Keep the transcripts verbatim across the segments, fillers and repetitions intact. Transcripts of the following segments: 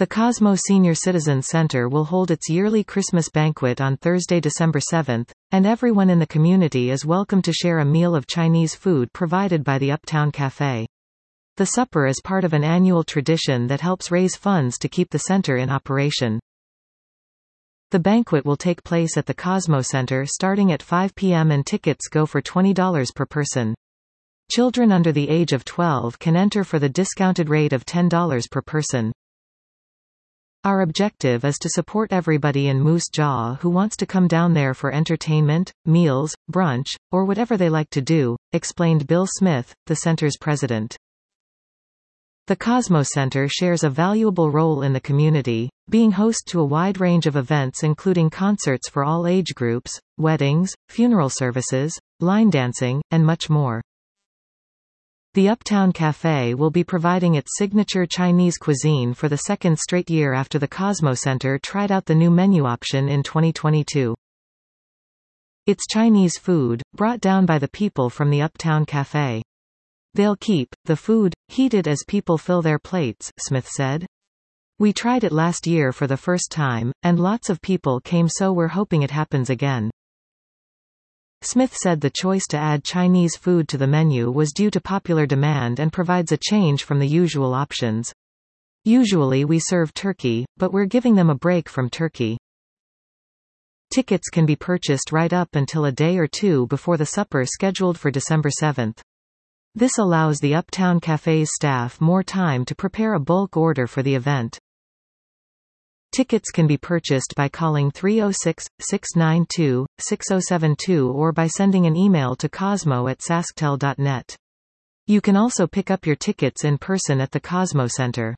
The Cosmo Senior Citizen Center will hold its yearly Christmas banquet on Thursday, December seventh, and everyone in the community is welcome to share a meal of Chinese food provided by the Uptown Cafe. The supper is part of an annual tradition that helps raise funds to keep the center in operation. The banquet will take place at the Cosmo Center starting at five p m and tickets go for twenty dollars per person. Children under the age of twelve can enter for the discounted rate of ten dollars per person. Our objective is to support everybody in Moose Jaw who wants to come down there for entertainment, meals, brunch, or whatever they like to do, explained Bill Smith, the center's president. The Cosmo Center shares a valuable role in the community, being host to a wide range of events including concerts for all age groups, weddings, funeral services, line dancing, and much more. The Uptown Cafe will be providing its signature Chinese cuisine for the second straight year after the Cosmo Center tried out the new menu option in twenty twenty-two. It's Chinese food, brought down by the people from the Uptown Cafe. They'll keep the food heated as people fill their plates, Smith said. We tried it last year for the first time, and lots of people came, so we're hoping it happens again. Smith said the choice to add Chinese food to the menu was due to popular demand and provides a change from the usual options. Usually we serve turkey, but we're giving them a break from turkey. Tickets can be purchased right up until a day or two before the supper scheduled for December seventh. This allows the Uptown Cafe's staff more time to prepare a bulk order for the event. Tickets can be purchased by calling three oh six, six nine two, six oh seven two or by sending an email to cosmo at sasktel dot net. You can also pick up your tickets in person at the Cosmo Center.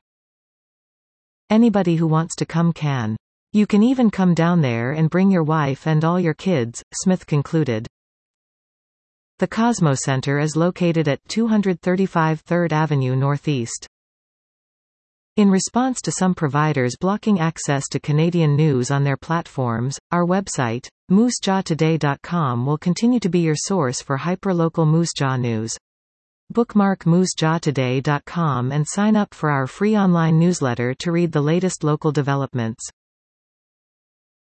Anybody who wants to come can. You can even come down there and bring your wife and all your kids, Smith concluded. The Cosmo Center is located at two thirty-five third Avenue Northeast. In response to some providers blocking access to Canadian news on their platforms, our website, moose jaw today dot com will continue to be your source for hyperlocal Moose Jaw news. Bookmark moose jaw today dot com and sign up for our free online newsletter to read the latest local developments.